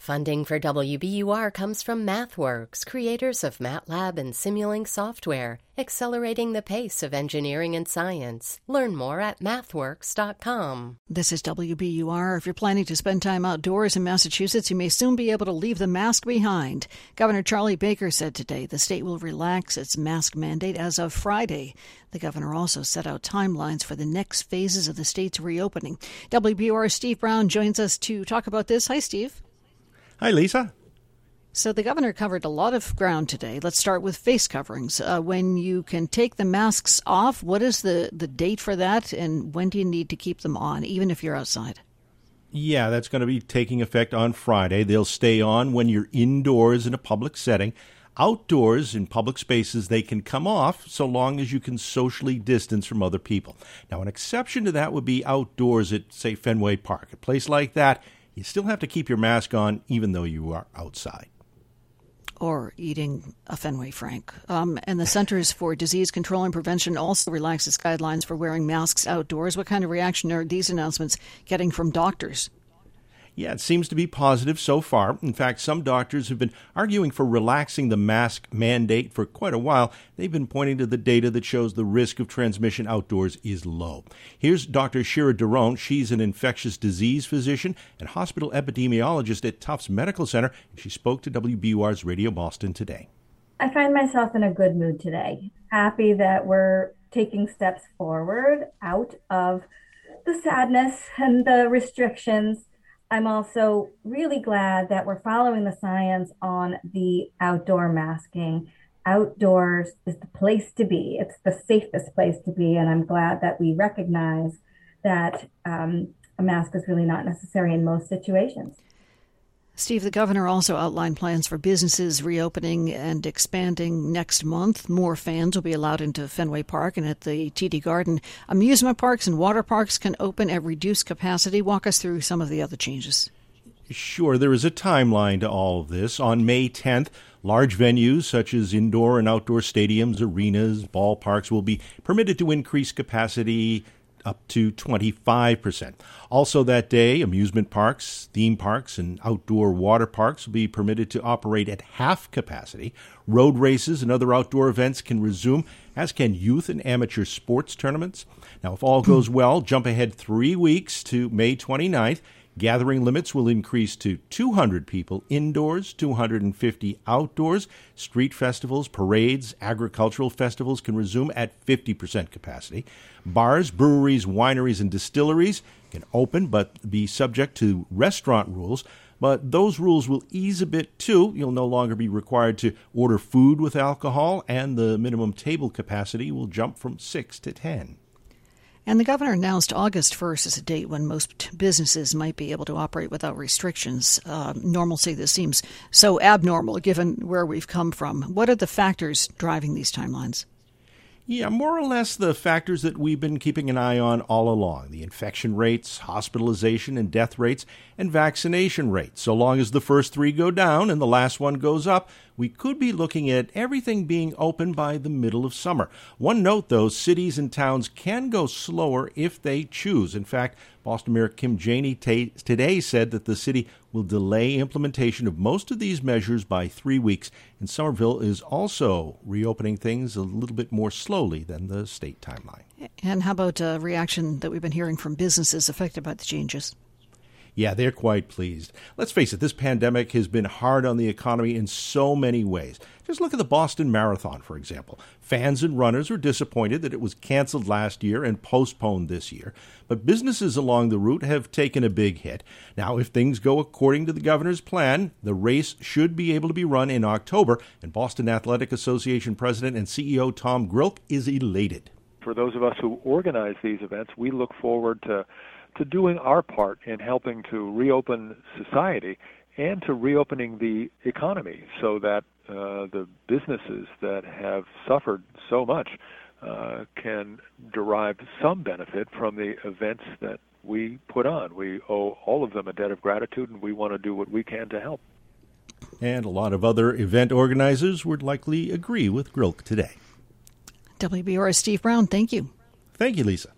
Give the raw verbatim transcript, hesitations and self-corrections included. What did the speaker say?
Funding for W B U R comes from MathWorks, creators of MATLAB and Simulink software, accelerating the pace of engineering and science. Learn more at mathworks dot com. This is W B U R. If you're planning to spend time outdoors in Massachusetts, you may soon be able to leave the mask behind. Governor Charlie Baker said today the state will relax its mask mandate as of Friday. The governor also set out timelines for the next phases of the state's reopening. W B U R's Steve Brown joins us to talk about this. Hi, Steve. Hi, Lisa. So the governor covered a lot of ground today. Let's start with face coverings. Uh, when you can take the masks off, what is the, the date for that, and when do you need to keep them on, even if you're outside? Yeah, that's going to be taking effect on Friday. They'll stay on when you're indoors in a public setting. Outdoors in public spaces, they can come off so long as you can socially distance from other people. Now, an exception to that would be outdoors at, say, Fenway Park. A place like that, you still have to keep your mask on even though you are outside. Or eating a Fenway Frank. Um, and the Centers for Disease Control and Prevention also relaxed its guidelines for wearing masks outdoors. What kind of reaction are these announcements getting from doctors? Yeah, it seems to be positive so far. In fact, some doctors have been arguing for relaxing the mask mandate for quite a while. They've been pointing to the data that shows the risk of transmission outdoors is low. Here's Doctor Shira Daron. She's an infectious disease physician and hospital epidemiologist at Tufts Medical Center. She spoke to W B U R's Radio Boston today. I find myself in a good mood today. Happy that we're taking steps forward out of the sadness and the restrictions. I'm also really glad that we're following the science on the outdoor masking. Outdoors is the place to be. It's the safest place to be. And I'm glad that we recognize that um, a mask is really not necessary in most situations. Steve, the governor also outlined plans for businesses reopening and expanding next month. More fans will be allowed into Fenway Park and at the T D Garden. Amusement parks and water parks can open at reduced capacity. Walk us through some of the other changes. Sure, there is a timeline to all of this. On May tenth, large venues such as indoor and outdoor stadiums, arenas, ballparks will be permitted to increase capacity up to twenty-five percent. Also that day, amusement parks, theme parks, and outdoor water parks will be permitted to operate at half capacity. Road races and other outdoor events can resume, as can youth and amateur sports tournaments. Now, if all goes well, jump ahead three weeks to May twenty-ninth. Gathering limits will increase to two hundred people indoors, two hundred fifty outdoors. Street festivals, parades, agricultural festivals can resume at fifty percent capacity. Bars, breweries, wineries, and distilleries can open but be subject to restaurant rules. But those rules will ease a bit, too. You'll no longer be required to order food with alcohol, and the minimum table capacity will jump from six to ten. And the governor announced August first as a date when most businesses might be able to operate without restrictions. Uh, normalcy, this seems so abnormal given where we've come from. What are the factors driving these timelines? Yeah, more or less the factors that we've been keeping an eye on all along. The infection rates, hospitalization and death rates, and vaccination rates. So long as the first three go down and the last one goes up, we could be looking at everything being open by the middle of summer. One note, though, cities and towns can go slower if they choose. In fact, Boston Mayor Kim Janey t- today said that the city will delay implementation of most of these measures by three weeks. And Somerville is also reopening things a little bit more slowly than the state timeline. And how about a reaction that we've been hearing from businesses affected by the changes? Yeah, they're quite pleased. Let's face it, this pandemic has been hard on the economy in so many ways. Just look at the Boston Marathon, for example. Fans and runners were disappointed that it was canceled last year and postponed this year. But businesses along the route have taken a big hit. Now, if things go according to the governor's plan, the race should be able to be run in October. And Boston Athletic Association President and C E O Tom Grilk is elated. For those of us who organize these events, we look forward to to doing our part in helping to reopen society and to reopening the economy so that uh, the businesses that have suffered so much uh, can derive some benefit from the events that we put on. We owe all of them a debt of gratitude, and we want to do what we can to help. And a lot of other event organizers would likely agree with Grilk today. W B U R's Steve Brown, thank you. Thank you, Lisa.